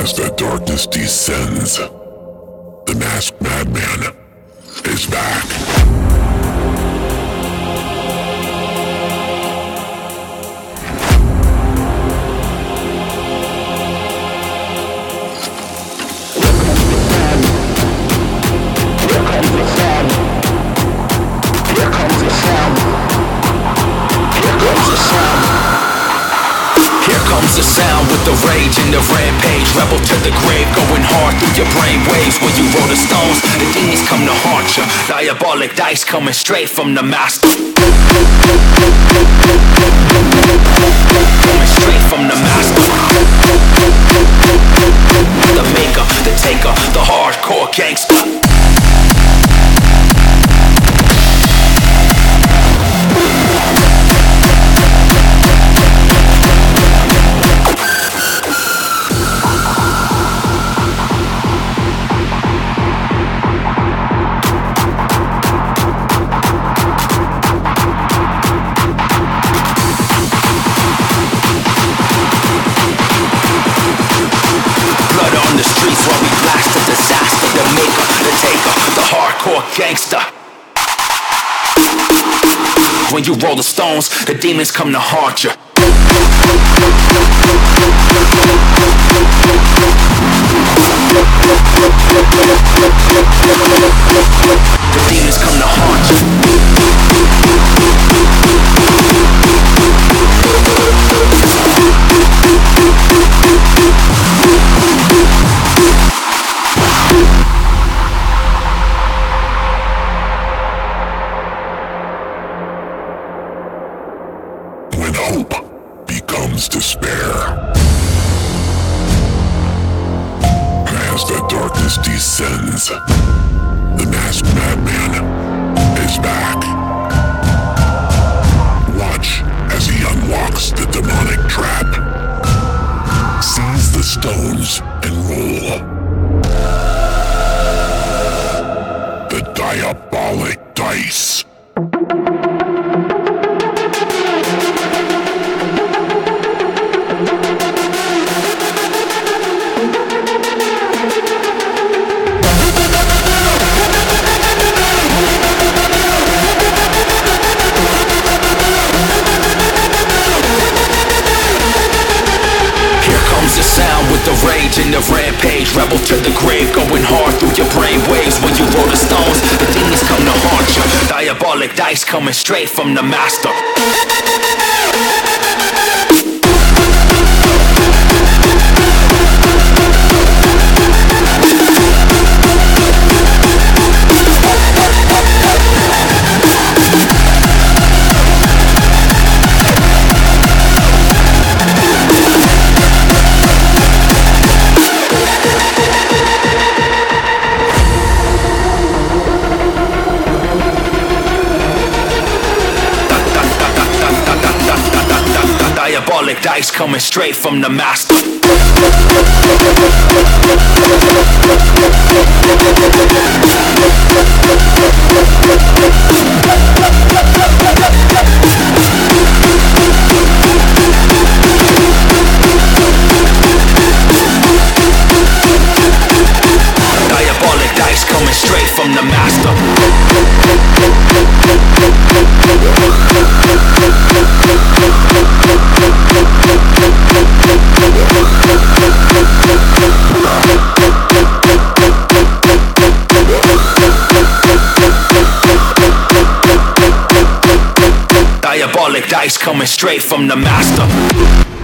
As the darkness descends, the masked madman is back. The sound with the rage and the rampage, rebel to the grave, going hard through your brain waves. When you roll the stones, the demons come to haunt you. Diabolic dice coming straight from the master. Coming straight from the master. The maker, the taker, the hardcore gangster. Gangster. When you roll the stones, the demons come to haunt you. The demons come to haunt you. Hope becomes despair. As the darkness descends, the masked madman is back. Watch as he unlocks the demonic trap. Seize the stones and roll. The diabolic dice. The rage and the rampage, rebel to the grave, going hard through your brain waves. When you roll the stones, the demons come to haunt you. Diabolic dice coming straight from the master. Diabolic dice coming straight from the master. Diabolic dice coming straight from the master. Diabolic dice coming straight from the master.